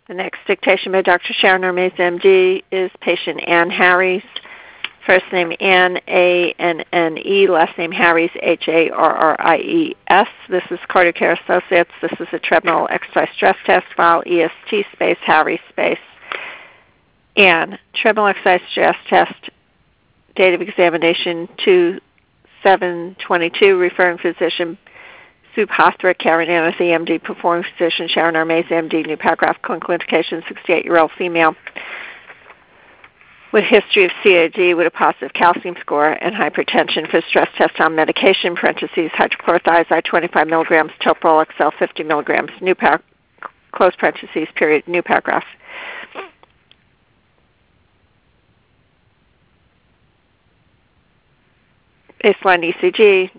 The next dictation by Dr. Sharon Hermes, MD, is patient Ann Harries. First name Ann, A-N-N-E, last name Harries, H-A-R-R-I-E-S. This is Carter Care Associates. This is a treadmill exercise stress test file, EST space, Harries space. Ann, treadmill exercise stress test, date of examination 2/7/22, referring physician Subhastra Karen Anathy, MD, performing physician Sharon Hermes, MD, new paragraph, clinical indication, 68-year-old female with history of COD with a positive calcium score and hypertension for stress test on medication, parentheses, hydrochlorothiazide 25 milligrams, toprol XL 50 milligrams, new close parentheses, period, new paragraph. Baseline ECG,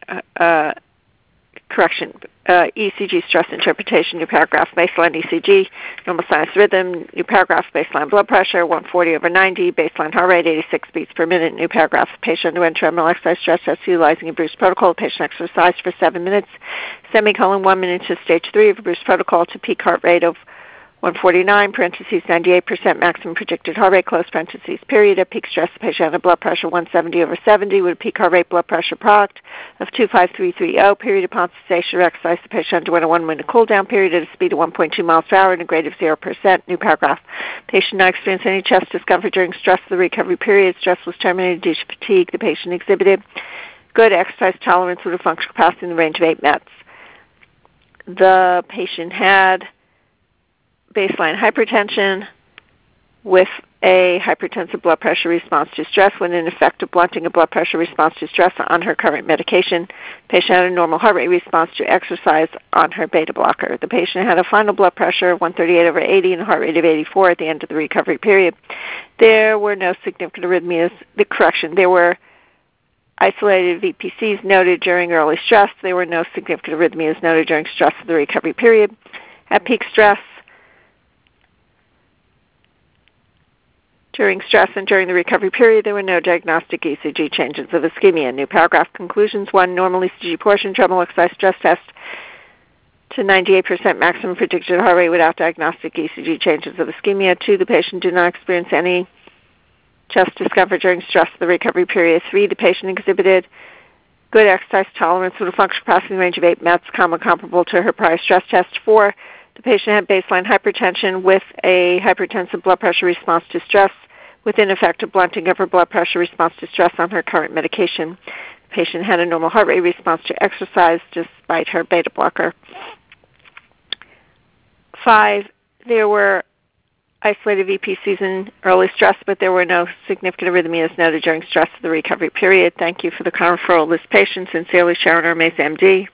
ECG stress interpretation, new paragraph, baseline ECG, normal sinus rhythm, new paragraph, baseline blood pressure, 140/90, baseline heart rate, 86 beats per minute, new paragraph, patient underwent treadmill exercise stress test utilizing a Bruce protocol, patient exercised for 7 minutes, semicolon 1 minute to stage 3 of a Bruce protocol to peak heart rate of 149, parentheses, 98% maximum predicted heart rate, close parentheses, period. At peak stress, the patient had a blood pressure 170/70 with a peak heart rate blood pressure product of 25330, period. Upon cessation of exercise, the patient underwent a 1-minute cool-down period at a speed of 1.2 miles per hour and a grade of 0%. New paragraph. Patient not experienced any chest discomfort during stress of the recovery period. Stress was terminated due to fatigue. The patient exhibited good exercise tolerance with a functional capacity in the range of 8 METs. The patient had baseline hypertension with a hypertensive blood pressure response to stress with an effective blunting of blood pressure response to stress on her current medication. Patient had a normal heart rate response to exercise on her beta blocker. The patient had a final blood pressure of 138/80 and a heart rate of 84 at the end of the recovery period. There were no significant arrhythmias. There were isolated VPCs noted during early stress. There were no significant arrhythmias noted during stress of the recovery period. At peak stress, during stress and during the recovery period, there were no diagnostic ECG changes of ischemia. New paragraph conclusions. 1, normal ECG portion, treadmill exercise stress test to 98% maximum predicted heart rate without diagnostic ECG changes of ischemia. 2, the patient did not experience any chest discomfort during stress of the recovery period. 3, the patient exhibited good exercise tolerance with a functional capacity in the range of 8 METs, comparable to her prior stress test. 4, the patient had baseline hypertension with a hypertensive blood pressure response to stress with ineffective blunting of her blood pressure response to stress on her current medication. The patient had a normal heart rate response to exercise despite her beta blocker. 5, there were isolated VPCs in early stress, but there were no significant arrhythmias noted during stress of the recovery period. Thank you for the referral of this patient. Sincerely, Sharon Hermes, MD.